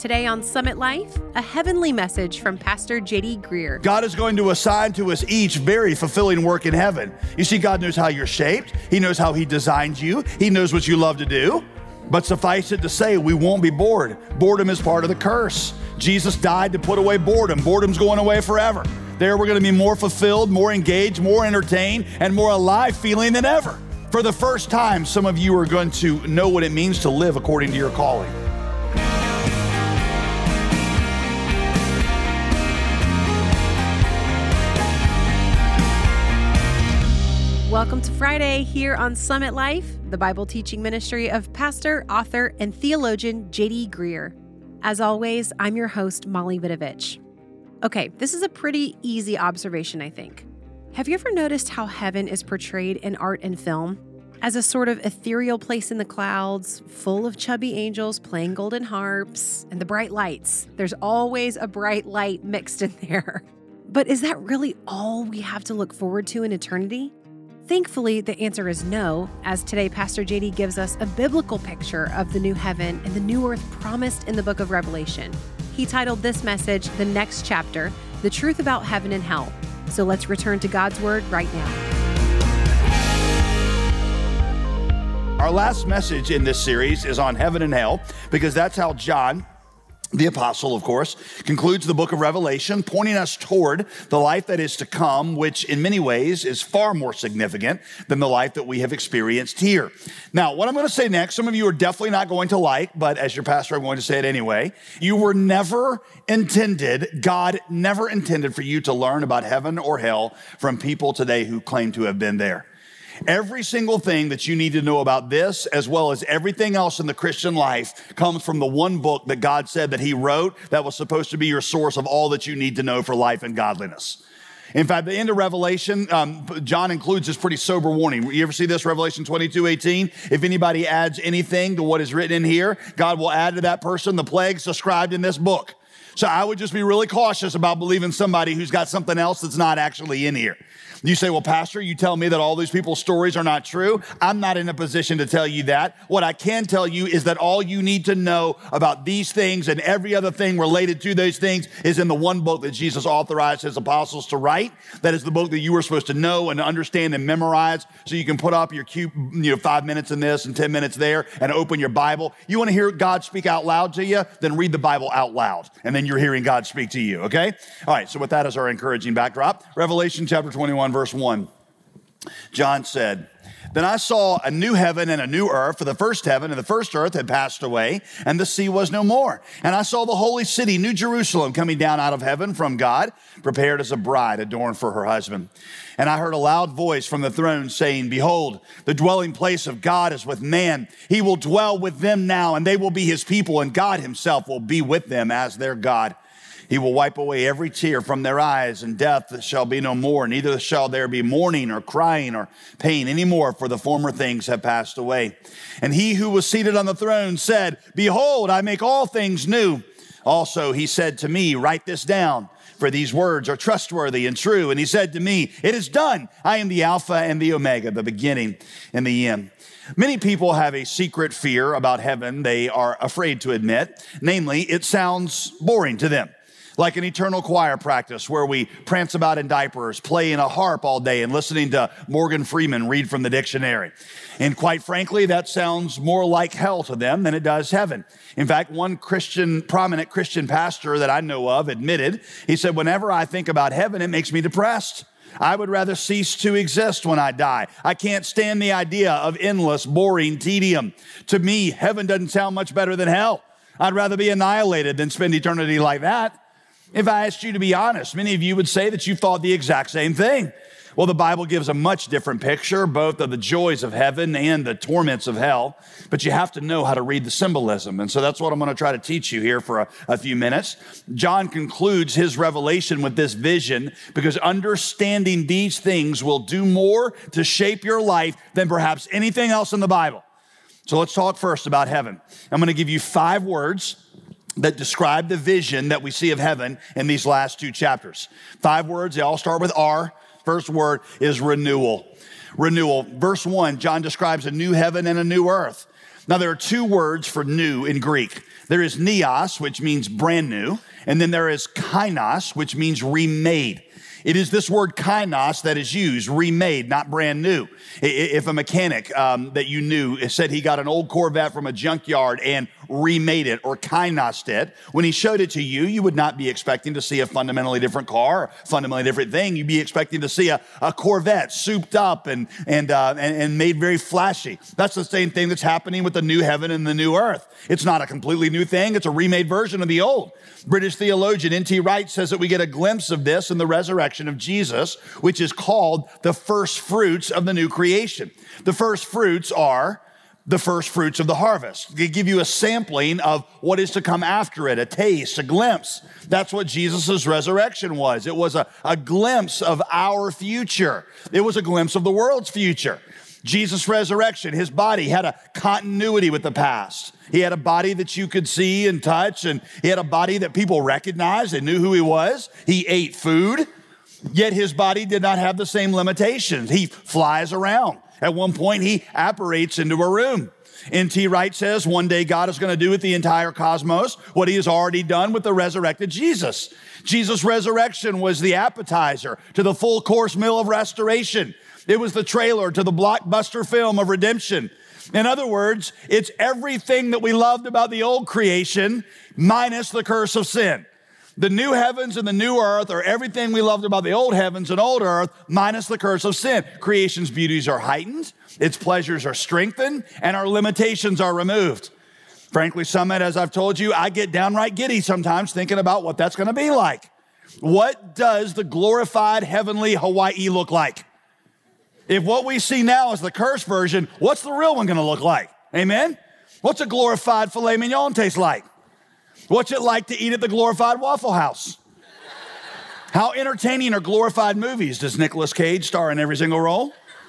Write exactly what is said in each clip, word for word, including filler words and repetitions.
Today on Summit Life, a heavenly message from Pastor J D Greear. God is going to assign to us each very fulfilling work in heaven. You see, God knows how you're shaped. He knows how he designed you. He knows what you love to do. But suffice it to say, we won't be bored. Boredom is part of the curse. Jesus died to put away boredom. Boredom's going away forever. There we're going to be more fulfilled, more engaged, more entertained, and more alive feeling than ever. For the first time, some of you are going to know what it means to live according to your calling. Welcome to Friday here on Summit Life, the Bible teaching ministry of pastor, author, and theologian J D Greear. As always, I'm your host, Molly Vidovich. Okay, this is a pretty easy observation, I think. Have you ever noticed how heaven is portrayed in art and film? As a sort of ethereal place in the clouds, full of chubby angels playing golden harps, and the bright lights. There's always a bright light mixed in there. But is that really all we have to look forward to in eternity? Thankfully, the answer is no, as today Pastor J D gives us a biblical picture of the new heaven and the new earth promised in the book of Revelation. He titled this message, The Next Chapter, The Truth About Heaven and Hell. So let's return to God's Word right now. Our last message in this series is on heaven and hell, because that's how John, the apostle, of course, concludes the book of Revelation, pointing us toward the life that is to come, which in many ways is far more significant than the life that we have experienced here. Now, what I'm going to say next, some of you are definitely not going to like, but as your pastor, I'm going to say it anyway. You were never intended, God never intended for you to learn about heaven or hell from people today who claim to have been there. Every single thing that you need to know about this, as well as everything else in the Christian life, comes from the one book that God said that he wrote that was supposed to be your source of all that you need to know for life and godliness. In fact, the end of Revelation, um, John includes this pretty sober warning. You ever see this, Revelation twenty-two eighteen? If anybody adds anything to what is written in here, God will add to that person the plagues described in this book. So I would just be really cautious about believing somebody who's got something else that's not actually in here. You say, well, Pastor, you tell me that all these people's stories are not true. I'm not in a position to tell you that. What I can tell you is that all you need to know about these things and every other thing related to those things is in the one book that Jesus authorized his apostles to write. That is the book that you were supposed to know and understand and memorize so you can put up your cute, you know, five minutes in this and ten minutes there and open your Bible. You want to hear God speak out loud to you? Then read the Bible out loud. And then you're hearing God speak to you, okay? All right, so with that as our encouraging backdrop, Revelation chapter twenty-one, verse one, John said, "Then I saw a new heaven and a new earth, for the first heaven and the first earth had passed away, and the sea was no more. And I saw the holy city, New Jerusalem, coming down out of heaven from God, prepared as a bride adorned for her husband. And I heard a loud voice from the throne saying, Behold, the dwelling place of God is with man. He will dwell with them now, and they will be his people, and God himself will be with them as their God. He will wipe away every tear from their eyes, and death shall be no more. Neither shall there be mourning or crying or pain anymore, for the former things have passed away. And he who was seated on the throne said, Behold, I make all things new. Also he said to me, Write this down, for these words are trustworthy and true. And he said to me, It is done. I am the Alpha and the Omega, the beginning and the end." Many people have a secret fear about heaven they are afraid to admit. Namely, it sounds boring to them. Like an eternal choir practice where we prance about in diapers, playing a harp all day and listening to Morgan Freeman read from the dictionary. And quite frankly, that sounds more like hell to them than it does heaven. In fact, one Christian, prominent Christian pastor that I know of admitted, he said, whenever I think about heaven, it makes me depressed. I would rather cease to exist when I die. I can't stand the idea of endless, boring tedium. To me, heaven doesn't sound much better than hell. I'd rather be annihilated than spend eternity like that. If I asked you to be honest, many of you would say that you thought the exact same thing. Well, the Bible gives a much different picture, both of the joys of heaven and the torments of hell, but you have to know how to read the symbolism. And so that's what I'm going to try to teach you here for a, a few minutes. John concludes his revelation with this vision because understanding these things will do more to shape your life than perhaps anything else in the Bible. So let's talk first about heaven. I'm going to give you five words that describe the vision that we see of heaven in these last two chapters. Five words, they all start with R. First word is renewal. Renewal. Verse one, John describes a new heaven and a new earth. Now, there are two words for new in Greek. There is neos, which means brand new, and then there is kainos, which means remade. It is this word kainos that is used, remade, not brand new. If a mechanic um, that you knew said he got an old Corvette from a junkyard and remade it or kainosed it, when he showed it to you, you would not be expecting to see a fundamentally different car, a fundamentally different thing. You'd be expecting to see a, a Corvette souped up and, and, uh, and, and made very flashy. That's the same thing that's happening with the new heaven and the new earth. It's not a completely new thing. It's a remade version of the old. British theologian N T Wright says that we get a glimpse of this in the resurrection of Jesus, which is called the first fruits of the new creation. The first fruits are the first fruits of the harvest. They give you a sampling of what is to come after it, a taste, a glimpse. That's what Jesus' resurrection was. It was a, a glimpse of our future. It was a glimpse of the world's future. Jesus' resurrection, his body had a continuity with the past. He had a body that you could see and touch, and he had a body that people recognized and knew who he was. He ate food, yet his body did not have the same limitations. He flies around. At one point, he apparates into a room. N T Wright says one day God is going to do with the entire cosmos what he has already done with the resurrected Jesus. Jesus' resurrection was the appetizer to the full course meal of restoration. It was the trailer to the blockbuster film of redemption. In other words, it's everything that we loved about the old creation minus the curse of sin. The new heavens and the new earth are everything we loved about the old heavens and old earth minus the curse of sin. Creation's beauties are heightened, its pleasures are strengthened, and our limitations are removed. Frankly, Summit, as I've told you, I get downright giddy sometimes thinking about what that's going to be like. What does the glorified heavenly Hawaii look like? If what we see now is the cursed version, what's the real one going to look like? Amen? What's a glorified filet mignon taste like? What's it like to eat at the glorified Waffle House? How entertaining are glorified movies? Does Nicolas Cage star in every single role?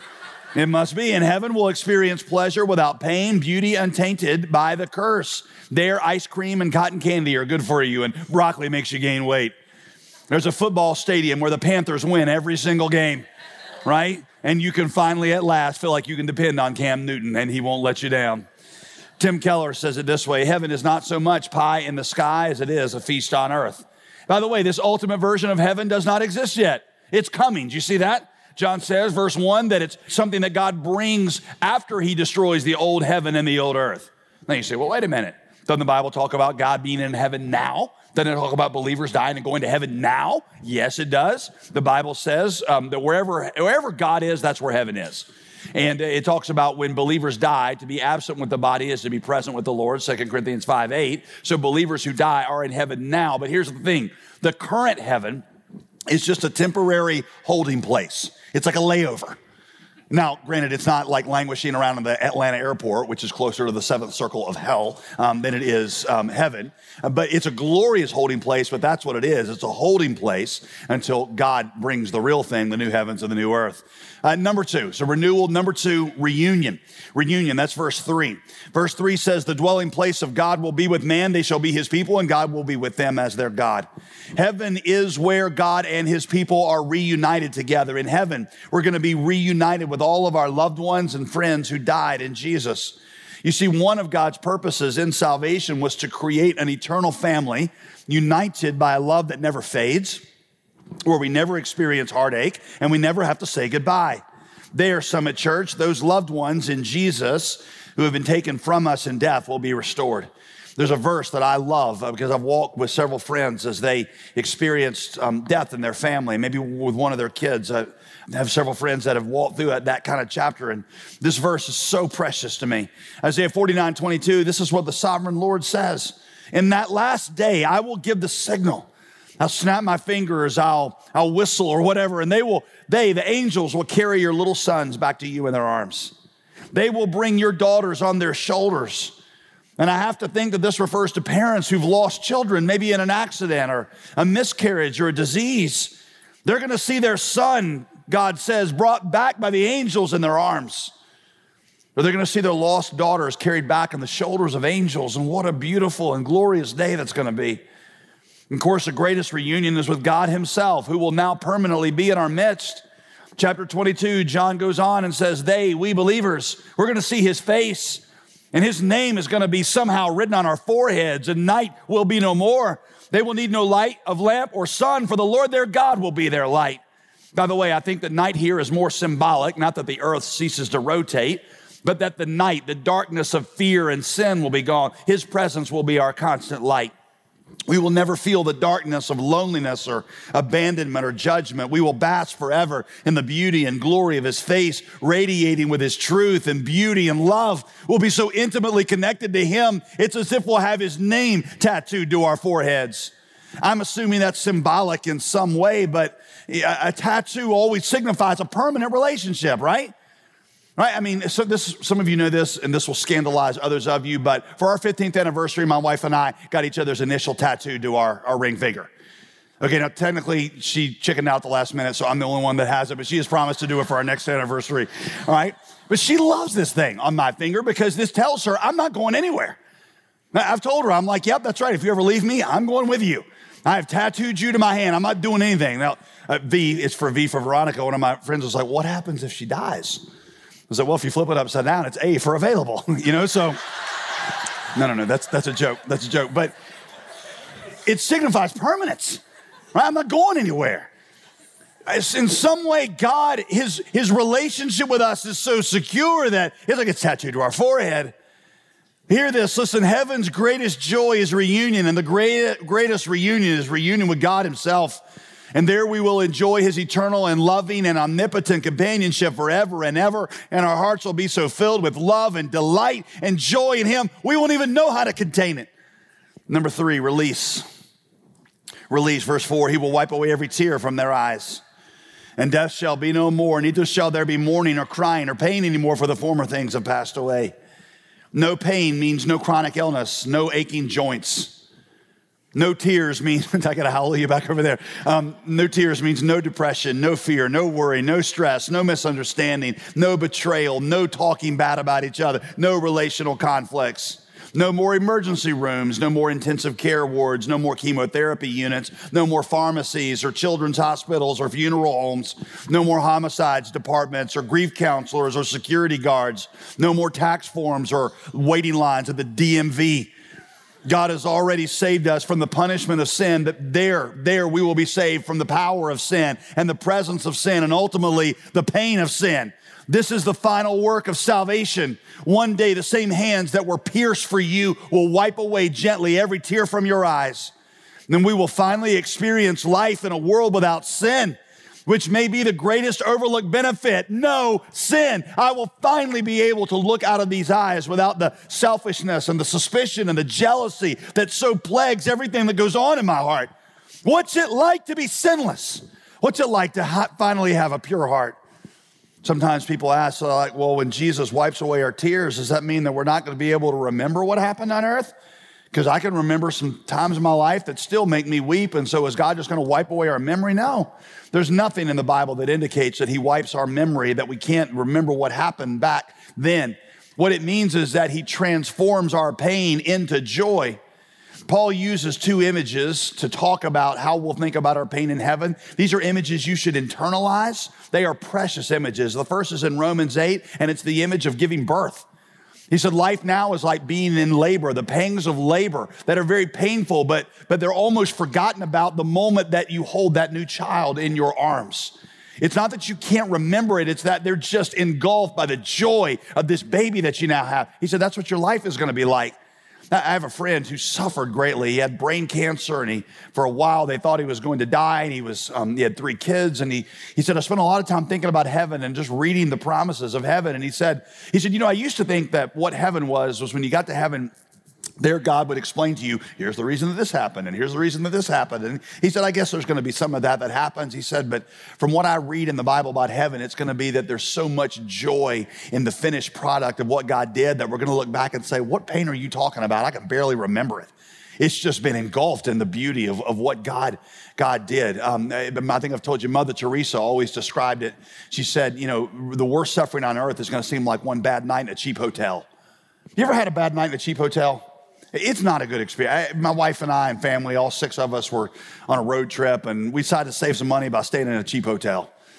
It must be. In heaven, we'll experience pleasure without pain, beauty untainted by the curse. There, ice cream and cotton candy are good for you, and broccoli makes you gain weight. There's a football stadium where the Panthers win every single game, right? And you can finally, at last, feel like you can depend on Cam Newton, and he won't let you down. Tim Keller says it this way: heaven is not so much pie in the sky as it is a feast on earth. By the way, this ultimate version of heaven does not exist yet. It's coming. Do you see that? John says, verse one, that it's something that God brings after he destroys the old heaven and the old earth. Now you say, well, wait a minute. Doesn't the Bible talk about God being in heaven now? Doesn't it talk about believers dying and going to heaven now? Yes, it does. The Bible says um, that wherever, wherever God is, that's where heaven is. And it talks about when believers die, to be absent with the body is to be present with the Lord, Second Corinthians five eight. So believers who die are in heaven now. But here's the thing. The current heaven is just a temporary holding place. It's like a layover. Now, granted, it's not like languishing around in the Atlanta airport, which is closer to the seventh circle of hell um, than it is um, heaven. Uh, but it's a glorious holding place, but that's what it is. It's a holding place until God brings the real thing, the new heavens and the new earth. Uh, number two, so renewal. Number two, reunion. Reunion, that's verse three. Verse three says, the dwelling place of God will be with man. They shall be his people, and God will be with them as their God. Heaven is where God and his people are reunited together. In heaven, we're going to be reunited with all of our loved ones and friends who died in Jesus. You see, one of God's purposes in salvation was to create an eternal family united by a love that never fades, where we never experience heartache and we never have to say goodbye. There, Summit Church, those loved ones in Jesus who have been taken from us in death will be restored. There's a verse that I love because I've walked with several friends as they experienced um, death in their family, maybe with one of their kids. I have several friends that have walked through that kind of chapter, and this verse is so precious to me. Isaiah forty-nine twenty-two, this is what the sovereign Lord says. In that last day, I will give the signal. I'll snap my fingers, I'll, I'll whistle or whatever, and they will, they, the angels will carry your little sons back to you in their arms. They will bring your daughters on their shoulders. And I have to think that this refers to parents who've lost children, maybe in an accident or a miscarriage or a disease. They're going to see their son, God says, brought back by the angels in their arms. Or they're going to see their lost daughters carried back on the shoulders of angels. And what a beautiful and glorious day that's going to be. And of course, the greatest reunion is with God himself, who will now permanently be in our midst. Chapter twenty-two, John goes on and says, they, we believers, we're going to see his face. And his name is going to be somehow written on our foreheads, and night will be no more. They will need no light of lamp or sun, for the Lord their God will be their light. By the way, I think that night here is more symbolic, not that the earth ceases to rotate, but that the night, the darkness of fear and sin will be gone. His presence will be our constant light. We will never feel the darkness of loneliness or abandonment or judgment. We will bask forever in the beauty and glory of his face, radiating with his truth and beauty and love. We'll be so intimately connected to him, it's as if we'll have his name tattooed to our foreheads. I'm assuming that's symbolic in some way, but a tattoo always signifies a permanent relationship, right? Right? I mean, so this, some of you know this, and this will scandalize others of you, but for our fifteenth anniversary, my wife and I got each other's initial tattooed to our, our ring finger. Okay, now technically she chickened out the last minute, so I'm the only one that has it, but she has promised to do it for our next anniversary, all right? But she loves this thing on my finger because this tells her I'm not going anywhere. Now, I've told her, I'm like, yep, that's right. If you ever leave me, I'm going with you. I have tattooed you to my hand. I'm not doing anything. Now, uh, V, it's for V for Veronica. One of my friends was like, what happens if she dies? I was like, well, if you flip it upside down, it's A for available, you know? So, no, no, no, that's that's a joke. That's a joke. But it signifies permanence, right? I'm not going anywhere. It's in some way, God, his, his relationship with us is so secure that it's like it's tattooed to our forehead. Hear this, listen, heaven's greatest joy is reunion, and the great, greatest reunion is reunion with God himself. And there we will enjoy his eternal and loving and omnipotent companionship forever and ever. And our hearts will be so filled with love and delight and joy in him, we won't even know how to contain it. Number three, release. Release, verse four, he will wipe away every tear from their eyes. And death shall be no more, neither shall there be mourning or crying or pain anymore, for the former things have passed away. No pain means no chronic illness, no aching joints. No tears means, I got a hallelujah back over there. Um, no tears means no depression, no fear, no worry, no stress, no misunderstanding, no betrayal, no talking bad about each other, no relational conflicts, no more emergency rooms, no more intensive care wards, no more chemotherapy units, no more pharmacies or children's hospitals or funeral homes, no more homicides departments or grief counselors or security guards, no more tax forms or waiting lines at the D M V. God has already saved us from the punishment of sin, that there, there we will be saved from the power of sin and the presence of sin and ultimately the pain of sin. This is the final work of salvation. One day, the same hands that were pierced for you will wipe away gently every tear from your eyes. Then we will finally experience life in a world without sin, which may be the greatest overlooked benefit. No sin. I will finally be able to look out of these eyes without the selfishness and the suspicion and the jealousy that so plagues everything that goes on in my heart. What's it like to be sinless? What's it like to ha- finally have a pure heart? Sometimes people ask, like, well, when Jesus wipes away our tears, does that mean that we're not going to be able to remember what happened on earth? Because I can remember some times in my life that still make me weep, and so is God just going to wipe away our memory? No. There's nothing in the Bible that indicates that he wipes our memory, that we can't remember what happened back then. What it means is that he transforms our pain into joy. Paul uses two images to talk about how we'll think about our pain in heaven. These are images you should internalize. They are precious images. The first is in Romans eight, and it's the image of giving birth. He said, life now is like being in labor, the pangs of labor that are very painful, but, but they're almost forgotten about the moment that you hold that new child in your arms. It's not that you can't remember it, it's that they're just engulfed by the joy of this baby that you now have. He said, that's what your life is going to be like. I have a friend who suffered greatly. He had brain cancer, and he, for a while, they thought he was going to die, and he was, um, he had three kids, and he, he said, I spent a lot of time thinking about heaven and just reading the promises of heaven, and he said, he said, you know, I used to think that what heaven was, was when you got to heaven, there God would explain to you, here's the reason that this happened, and here's the reason that this happened. And he said, I guess there's going to be some of that that happens. He said, but from what I read in the Bible about heaven, it's going to be that there's so much joy in the finished product of what God did that we're going to look back and say, what pain are you talking about? I can barely remember it. It's just been engulfed in the beauty of, of what God, God did. Um, I think I've told you, Mother Teresa always described it. She said, you know, the worst suffering on earth is going to seem like one bad night in a cheap hotel. You ever had a bad night in a cheap hotel? It's not a good experience. My wife and I and family, all six of us were on a road trip, and we decided to save some money by staying in a cheap hotel.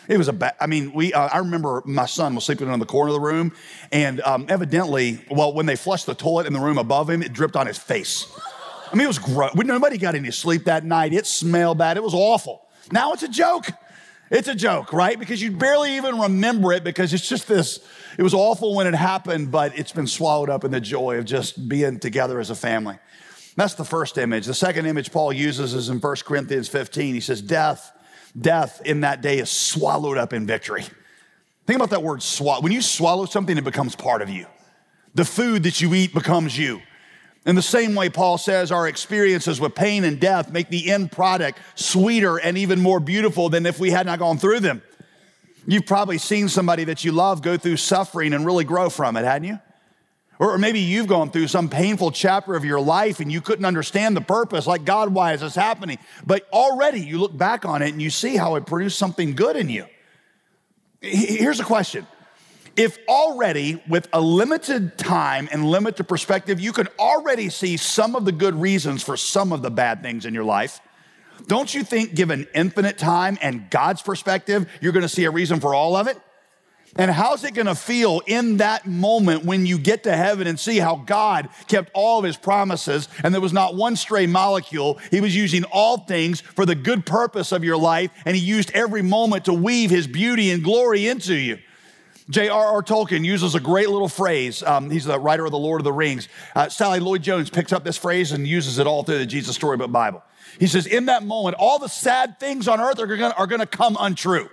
It was a bad, I mean, we, uh, I remember my son was sleeping in the corner of the room, and um, evidently, well, when they flushed the toilet in the room above him, it dripped on his face. I mean, it was gross. Nobody got any sleep that night. It smelled bad. It was awful. Now it's a joke. It's a joke, right? Because you barely even remember it because it's just this, it was awful when it happened, but it's been swallowed up in the joy of just being together as a family. That's the first image. The second image Paul uses is in First Corinthians fifteen. He says, death, death in that day is swallowed up in victory. Think about that word swallow. When you swallow something, it becomes part of you. The food that you eat becomes you. In the same way, Paul says our experiences with pain and death make the end product sweeter and even more beautiful than if we had not gone through them. You've probably seen somebody that you love go through suffering and really grow from it, hadn't you? Or maybe you've gone through some painful chapter of your life and you couldn't understand the purpose, like, God, why is this happening? But already you look back on it and you see how it produced something good in you. Here's a question. If already with a limited time and limited perspective, you can already see some of the good reasons for some of the bad things in your life, don't you think given infinite time and God's perspective, you're gonna see a reason for all of it? And how's it gonna feel in that moment when you get to heaven and see how God kept all of his promises and there was not one stray molecule? He was using all things for the good purpose of your life, and he used every moment to weave his beauty and glory into you. J R R Tolkien uses a great little phrase. Um, he's the writer of The Lord of the Rings. Uh, Sally Lloyd-Jones picks up this phrase and uses it all through the Jesus Storybook Bible. He says, in that moment, all the sad things on earth are gonna, are gonna come untrue.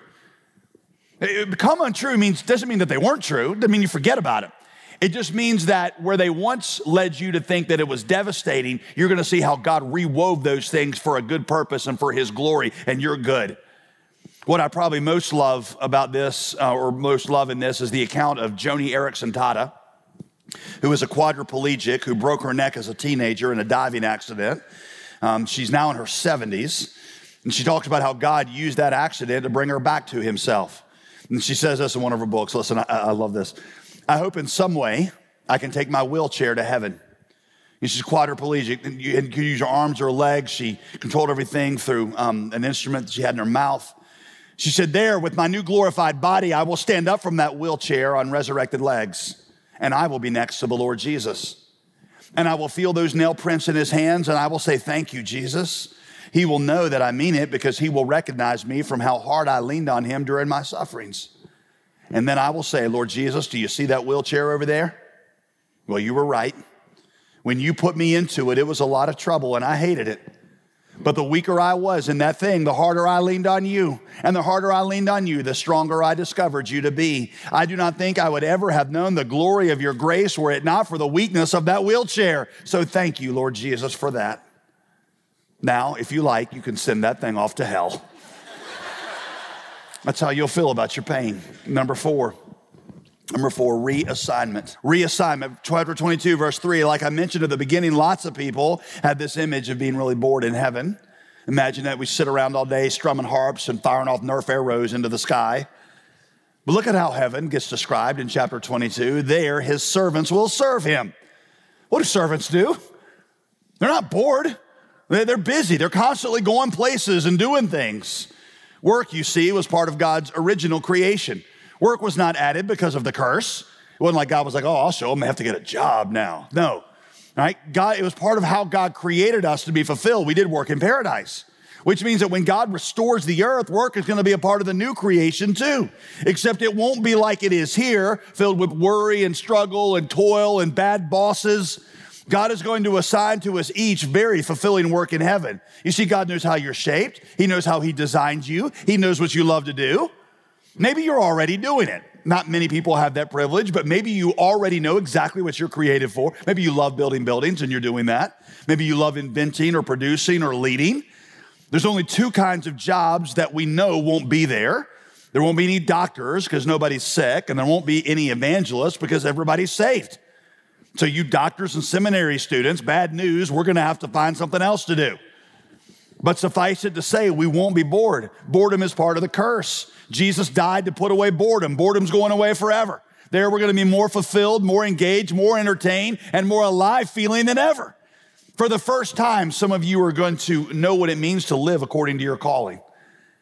It, become untrue means, doesn't mean that they weren't true. Doesn't mean you forget about it. It just means that where they once led you to think that it was devastating, you're gonna see how God rewove those things for a good purpose and for his glory, and you're good. What I probably most love about this, uh, or most love in this, is the account of Joni Eareckson Tada, who is a quadriplegic who broke her neck as a teenager in a diving accident. Um, she's now in her seventies, and she talks about how God used that accident to bring her back to himself. And she says this in one of her books. Listen, I, I love this. I hope in some way I can take my wheelchair to heaven. And she's quadriplegic, and you, and you can use your arms or legs. She controlled everything through um, an instrument that she had in her mouth. She said, there, with my new glorified body, I will stand up from that wheelchair on resurrected legs, and I will be next to the Lord Jesus. And I will feel those nail prints in his hands, and I will say, thank you, Jesus. He will know that I mean it because he will recognize me from how hard I leaned on him during my sufferings. And then I will say, Lord Jesus, do you see that wheelchair over there? Well, you were right. When you put me into it, it was a lot of trouble, and I hated it. But the weaker I was in that thing, the harder I leaned on you. And the harder I leaned on you, the stronger I discovered you to be. I do not think I would ever have known the glory of your grace were it not for the weakness of that wheelchair. So thank you, Lord Jesus, for that. Now, if you like, you can send that thing off to hell. That's how you'll feel about your pain. Number four. Number four, reassignment. Reassignment, chapter twenty-two, verse three. Like I mentioned at the beginning, lots of people have this image of being really bored in heaven. Imagine that we sit around all day strumming harps and firing off Nerf arrows into the sky. But look at how heaven gets described in chapter twenty-two. There, his servants will serve him. What do servants do? They're not bored. They're busy. They're constantly going places and doing things. Work, you see, was part of God's original creation. Work was not added because of the curse. It wasn't like God was like, oh, I'll show them I have to get a job now. No, right? God, it was part of how God created us to be fulfilled. We did work in paradise, which means that when God restores the earth, work is going to be a part of the new creation too, except it won't be like it is here, filled with worry and struggle and toil and bad bosses. God is going to assign to us each very fulfilling work in heaven. You see, God knows how you're shaped. He knows how he designed you. He knows what you love to do. Maybe you're already doing it. Not many people have that privilege, but maybe you already know exactly what you're created for. Maybe you love building buildings and you're doing that. Maybe you love inventing or producing or leading. There's only two kinds of jobs that we know won't be there. There won't be any doctors because nobody's sick, and there won't be any evangelists because everybody's saved. So you doctors and seminary students, bad news, we're going to have to find something else to do. But suffice it to say, we won't be bored. Boredom is part of the curse. Jesus died to put away boredom. Boredom's going away forever. There we're going to be more fulfilled, more engaged, more entertained, and more alive feeling than ever. For the first time, some of you are going to know what it means to live according to your calling.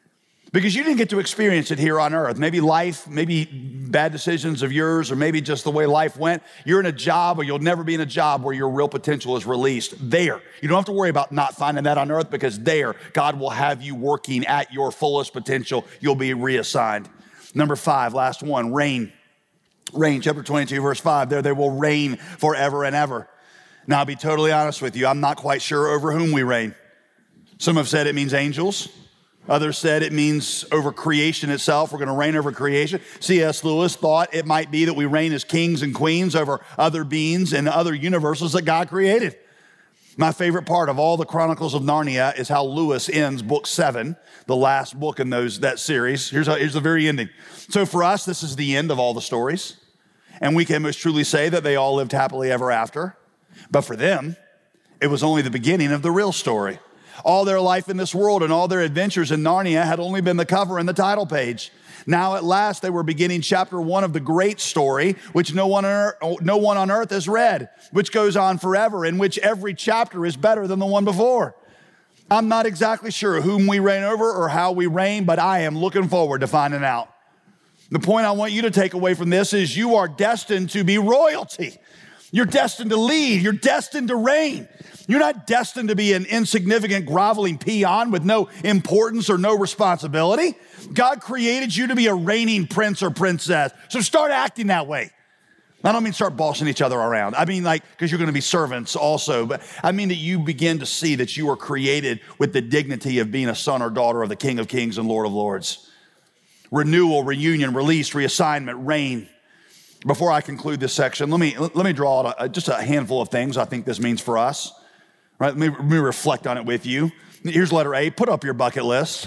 Because you didn't get to experience it here on earth. Maybe life, maybe bad decisions of yours, or maybe just the way life went. You're in a job, or you'll never be in a job where your real potential is released. There. You don't have to worry about not finding that on earth, because there, God will have you working at your fullest potential. You'll be reassigned. Number five, last one, reign. Reign, chapter twenty-two, verse five. There they will reign forever and ever. Now, I'll be totally honest with you. I'm not quite sure over whom we reign. Some have said it means angels. Others said it means over creation itself. We're going to reign over creation. C S Lewis thought it might be that we reign as kings and queens over other beings and other universes that God created. My favorite part of all the Chronicles of Narnia is how Lewis ends book seven, the last book in those that series. Here's, how, here's the very ending. So for us, this is the end of all the stories. And we can most truly say that they all lived happily ever after. But for them, it was only the beginning of the real story. All their life in this world and all their adventures in Narnia had only been the cover and the title page. Now at last they were beginning chapter one of the great story, which no one on earth, no one on earth has read, which goes on forever, in which every chapter is better than the one before. I'm not exactly sure whom we reign over or how we reign, but I am looking forward to finding out. The point I want you to take away from this is you are destined to be royalty. You're destined to lead. You're destined to reign. You're not destined to be an insignificant, groveling peon with no importance or no responsibility. God created you to be a reigning prince or princess. So start acting that way. I don't mean start bossing each other around. I mean like, because you're going to be servants also. But I mean that you begin to see that you are created with the dignity of being a son or daughter of the King of Kings and Lord of Lords. Renewal, reunion, release, reassignment, reign. Before I conclude this section, let me let me draw out a, just a handful of things I think this means for us. Right? Let me, let me reflect on it with you. Here's letter A. Put up your bucket list.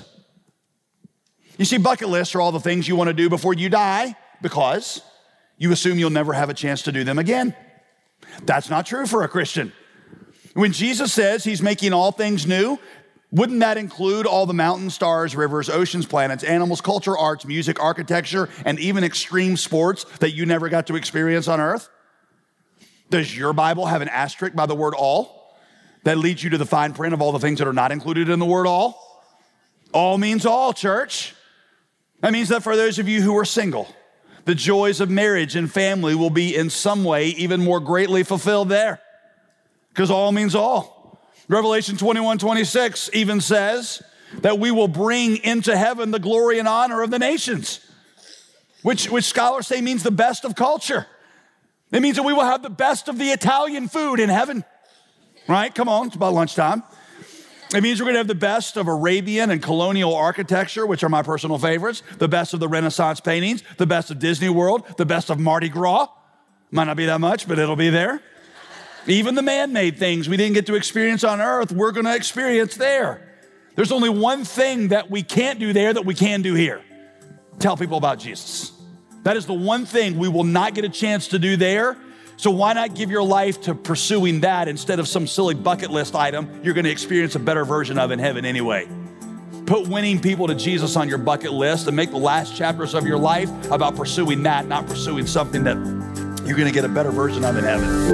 You see, bucket lists are all the things you want to do before you die because you assume you'll never have a chance to do them again. That's not true for a Christian. When Jesus says he's making all things new, wouldn't that include all the mountains, stars, rivers, oceans, planets, animals, culture, arts, music, architecture, and even extreme sports that you never got to experience on earth? Does your Bible have an asterisk by the word all that leads you to the fine print of all the things that are not included in the word all? All means all, church. That means that for those of you who are single, the joys of marriage and family will be in some way even more greatly fulfilled there, because all means all. Revelation twenty-one twenty-six even says that we will bring into heaven the glory and honor of the nations, which, which scholars say means the best of culture. It means that we will have the best of the Italian food in heaven, right? Come on, it's about lunchtime. It means we're going to have the best of Arabian and colonial architecture, which are my personal favorites, the best of the Renaissance paintings, the best of Disney World, the best of Mardi Gras. Might not be that much, but it'll be there. Even the man-made things we didn't get to experience on earth, we're going to experience there. There's only one thing that we can't do there that we can do here. Tell people about Jesus. That is the one thing we will not get a chance to do there. So why not give your life to pursuing that instead of some silly bucket list item you're going to experience a better version of in heaven anyway? Put winning people to Jesus on your bucket list and make the last chapters of your life about pursuing that, not pursuing something that you're going to get a better version of in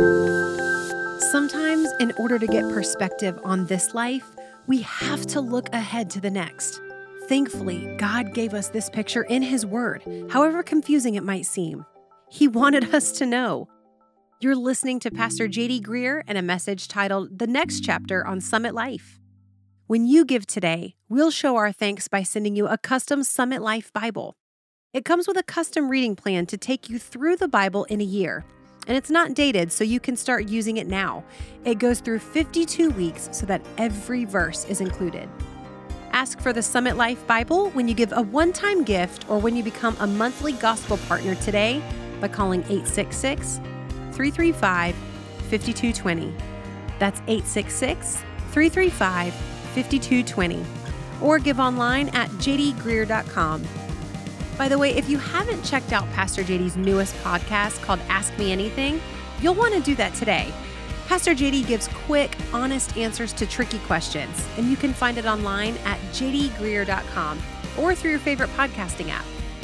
heaven. Sometimes, in order to get perspective on this life, we have to look ahead to the next. Thankfully, God gave us this picture in His Word, however confusing it might seem. He wanted us to know. You're listening to Pastor J D Greer and a message titled The Next Chapter on Summit Life. When you give today, we'll show our thanks by sending you a custom Summit Life Bible. It comes with a custom reading plan to take you through the Bible in a year. And it's not dated, so you can start using it now. It goes through fifty-two weeks so that every verse is included. Ask for the Summit Life Bible when you give a one-time gift or when you become a monthly gospel partner today by calling eight six six, three three five, five two two zero. That's eight six six, three three five, five two two zero. Or give online at j d greer dot com. By the way, if you haven't checked out Pastor J D's newest podcast called Ask Me Anything, you'll want to do that today. Pastor J D gives quick, honest answers to tricky questions, and you can find it online at j d greer dot com or through your favorite podcasting app.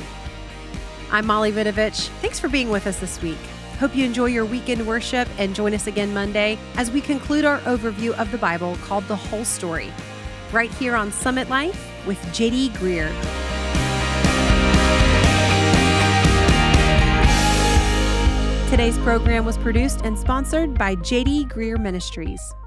I'm Molly Vidovich. Thanks for being with us this week. Hope you enjoy your weekend worship and join us again Monday as we conclude our overview of the Bible called The Whole Story, right here on Summit Life, with J D Greear. Today's program was produced and sponsored by J D Greear Ministries.